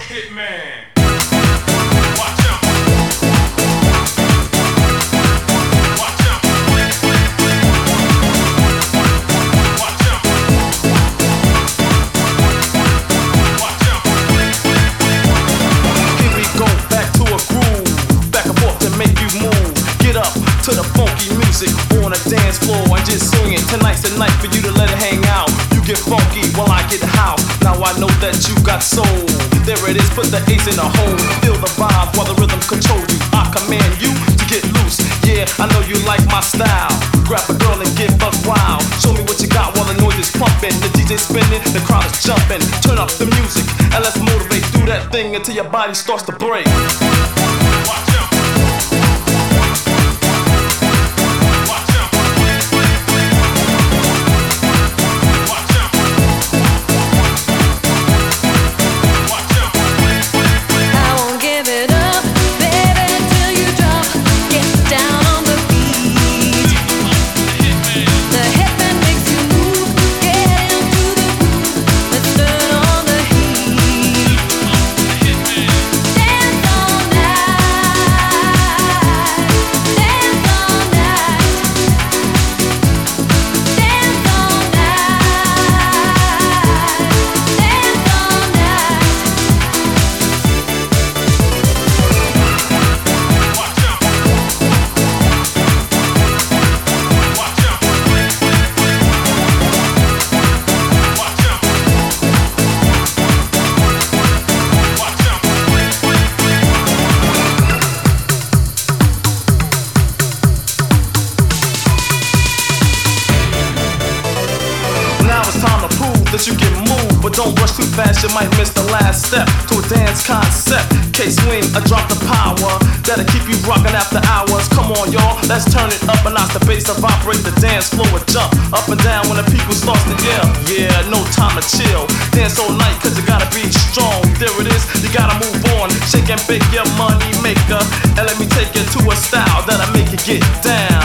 Hitman. Watch out. Watch out. Watch out. Watch out. Here we go back to a groove, back and forth to make you move. Get up to the funky music on a dance floor and just swing it. Tonight's the night for you to let it hang out. You get funky while I get house. Now I know that you got soul. There it is, put the ace in the hole. Feel the vibe while the rhythm control you. I command you to get loose. Yeah, I know you like my style. Grab a girl and get buck wild. Show me what you got while the noise is pumping. The DJ spinning, the crowd is jumping. Turn up the music and let's motivate through that thing until your body starts to break. Watch out. That you can move, but don't rush too fast, you might miss the last step to a dance concept. K-swing, a drop the power that'll keep you rocking after hours. Come on, y'all, let's turn it up and notch the bass and vibrate the dance floor and jump up and down when the people starts to yell. Yeah, no time to chill. Dance all night, cause you gotta be strong. There it is, you gotta move on. Shake and bake your money maker, and let me take you to a style that'll make you get down.